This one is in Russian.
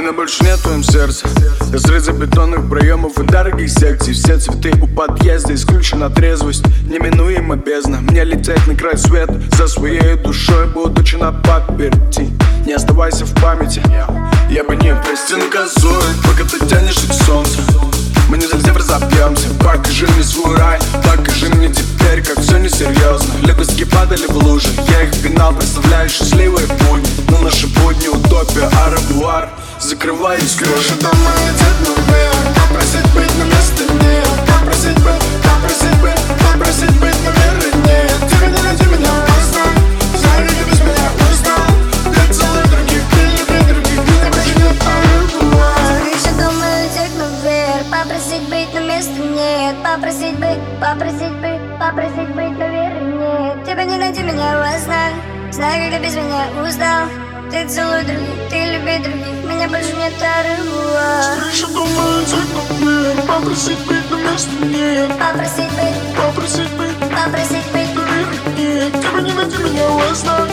меня больше нет в твоем сердце. Разрезы бетонных проемов и дорогих секций. Все цветы у подъезда, исключена трезвость. Неминуемо бездна, мне лететь на край света. За своей душой, будучи на паперти. Не оставайся в памяти, я бы не простил наказует, пока ты тянешься к солнцу. Мы не совсем разобьемся. Покажи мне свой рай, покажи мне теперь, как все несерьезно. Лепестки падали в лужи, я их пинал, представляю счастливые будни. Но наши будни утопия, арабуар. Закрываюсь крыши дома, летят наверх. Попросить быть на месте нет. Попросить быть, попросить быть, попросить быть, наверное, нет. Тебе не найти меня поздно. Знаю, ты без меня устал. Для целых других, ты люби других. Меня больше нет, арабуар. Крыша дома, летят наверх. Попросить быть на месте нет. Попросить быть, попросить быть, попросить быть, наверное, нет. Тебе не найти меня во снах. Знаю, как ты без меня устал. Ты целуй других, ты люби других. Меня больше нет, арабуар. Крыша дома, летят наверх. Попросить быть на месте нет. Попросить быть, Попросить быть, попросить быть, наверное, нет. Тебе не найти меня во снах.